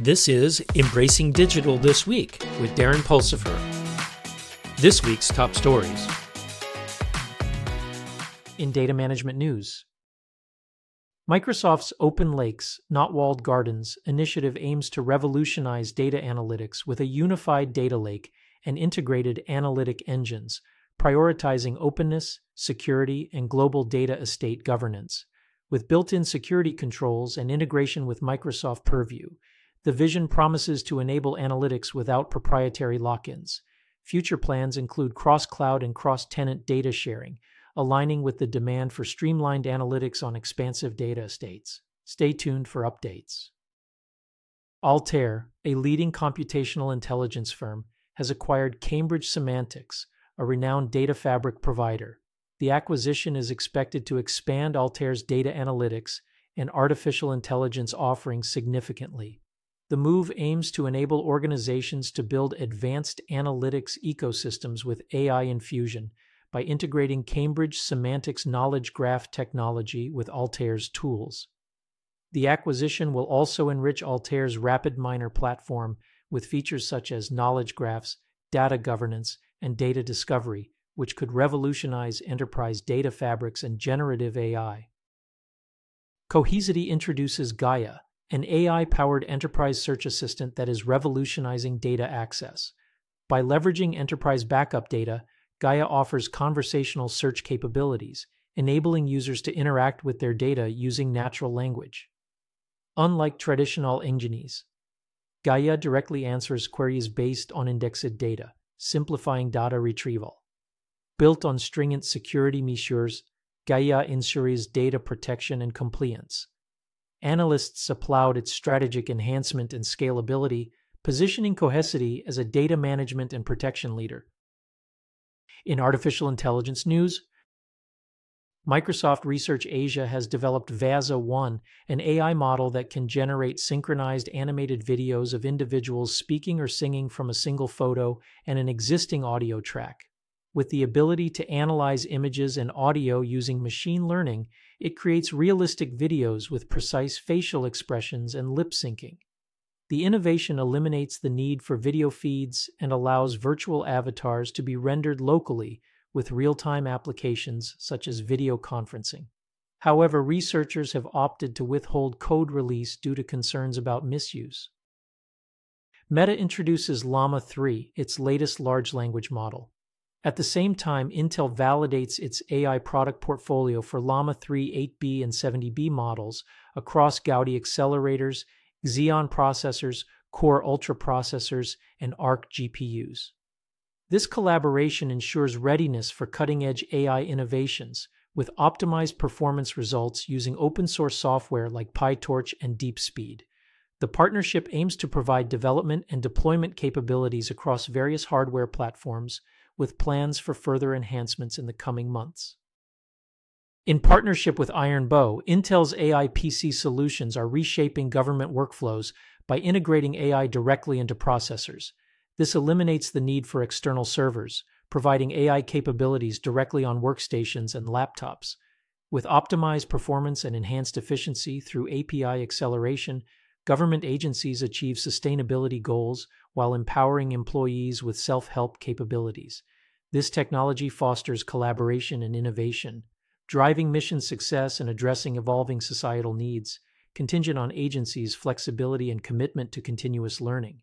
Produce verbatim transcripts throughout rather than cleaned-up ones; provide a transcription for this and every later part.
This is Embracing Digital This Week with Darren Pulsifer. This week's top stories. In data management news, Microsoft's Open Lakes, Not Walled Gardens initiative aims to revolutionize data analytics with a unified data lake and integrated analytic engines, prioritizing openness, security, and global data estate governance. With built-in security controls and integration with Microsoft Purview, the vision promises to enable analytics without proprietary lock-ins. Future plans include cross-cloud and cross-tenant data sharing, aligning with the demand for streamlined analytics on expansive data estates. Stay tuned for updates. Altair, a leading computational intelligence firm, has acquired Cambridge Semantics, a renowned data fabric provider. The acquisition is expected to expand Altair's data analytics and artificial intelligence offerings significantly. The move aims to enable organizations to build advanced analytics ecosystems with A I infusion by integrating Cambridge Semantics knowledge graph technology with Altair's tools. The acquisition will also enrich Altair's RapidMiner platform with features such as knowledge graphs, data governance, and data discovery, which could revolutionize enterprise data fabrics and generative A I. Cohesity introduces Gaia, an A I-powered enterprise search assistant that is revolutionizing data access. By leveraging enterprise backup data, Gaia offers conversational search capabilities, enabling users to interact with their data using natural language. Unlike traditional engines, Gaia directly answers queries based on indexed data, simplifying data retrieval. Built on stringent security measures, Gaia ensures data protection and compliance. Analysts applaud its strategic enhancement and scalability, positioning Cohesity as a data management and protection leader. In artificial intelligence news, Microsoft Research Asia has developed Vaza one, an A I model that can generate synchronized animated videos of individuals speaking or singing from a single photo and an existing audio track. With the ability to analyze images and audio using machine learning, it creates realistic videos with precise facial expressions and lip syncing. The innovation eliminates the need for video feeds and allows virtual avatars to be rendered locally with real-time applications such as video conferencing. However, researchers have opted to withhold code release due to concerns about misuse. Meta introduces Llama three, its latest large language model. At the same time, Intel validates its A I product portfolio for Llama three eight B and seventy B models across Gaudi accelerators, Xeon processors, Core Ultra processors, and Arc G P Us. This collaboration ensures readiness for cutting-edge A I innovations, with optimized performance results using open-source software like PyTorch and DeepSpeed. The partnership aims to provide development and deployment capabilities across various hardware platforms, with plans for further enhancements in the coming months. In partnership with IronBow, Intel's A I P C solutions are reshaping government workflows by integrating A I directly into processors. This eliminates the need for external servers, providing A I capabilities directly on workstations and laptops. With optimized performance and enhanced efficiency through A P I acceleration, government agencies achieve sustainability goals while empowering employees with self-help capabilities. This technology fosters collaboration and innovation, driving mission success and addressing evolving societal needs, contingent on agencies' flexibility and commitment to continuous learning.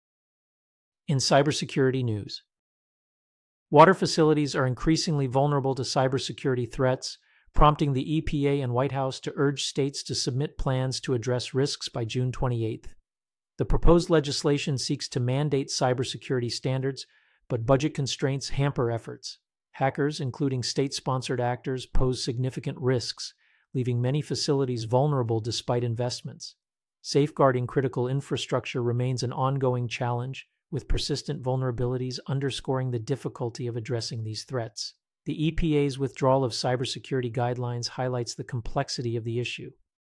In cybersecurity news, water facilities are increasingly vulnerable to cybersecurity threats, prompting the E P A and White House to urge states to submit plans to address risks by June twenty-eighth. The proposed legislation seeks to mandate cybersecurity standards, but budget constraints hamper efforts. Hackers, including state-sponsored actors, pose significant risks, leaving many facilities vulnerable despite investments. Safeguarding critical infrastructure remains an ongoing challenge, with persistent vulnerabilities underscoring the difficulty of addressing these threats. The E P A's withdrawal of cybersecurity guidelines highlights the complexity of the issue.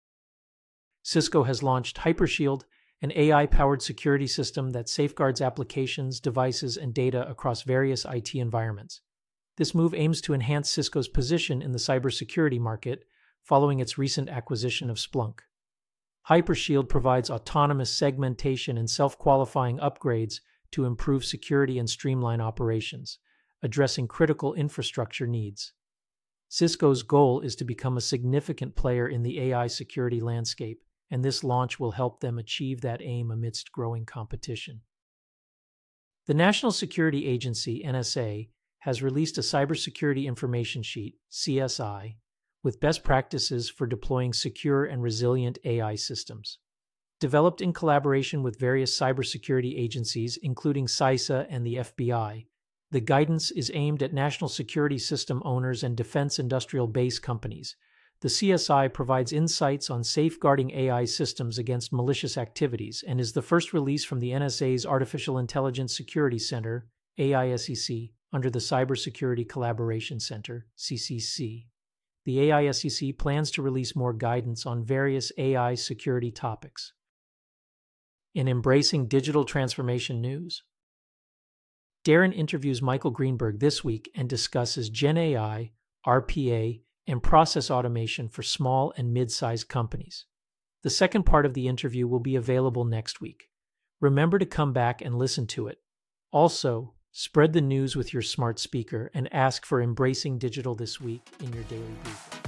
Cisco has launched Hypershield, an A I-powered security system that safeguards applications, devices, and data across various I T environments. This move aims to enhance Cisco's position in the cybersecurity market following its recent acquisition of Splunk. Hypershield provides autonomous segmentation and self-qualifying upgrades to improve security and streamline operations, addressing critical infrastructure needs. Cisco's goal is to become a significant player in the A I security landscape, and this launch will help them achieve that aim amidst growing competition. The National Security Agency, N S A, has released a Cybersecurity Information Sheet, C S I, with best practices for deploying secure and resilient A I systems. Developed in collaboration with various cybersecurity agencies, including CISA and the F B I, the guidance is aimed at national security system owners and defense industrial base companies. The C S I provides insights on safeguarding A I systems against malicious activities and is the first release from the N S A's Artificial Intelligence Security Center, A I S E C, under the Cybersecurity Collaboration Center, C C C. The A I S E C plans to release more guidance on various A I security topics. In Embracing Digital Transformation news, Darren interviews Michael Greenberg this week and discusses Gen A I, R P A, and process automation for small and mid-sized companies. The second part of the interview will be available next week. Remember to come back and listen to it. Also, spread the news with your smart speaker and ask for Embracing Digital this week in your daily briefing.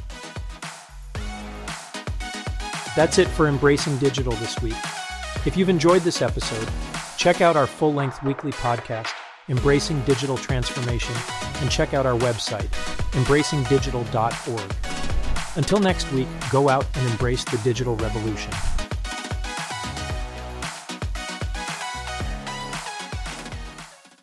That's it for Embracing Digital this week. If you've enjoyed this episode, check out our full-length weekly podcast, Embracing Digital Transformation, and check out our website, embracing digital dot org. Until next week, go out and embrace the digital revolution.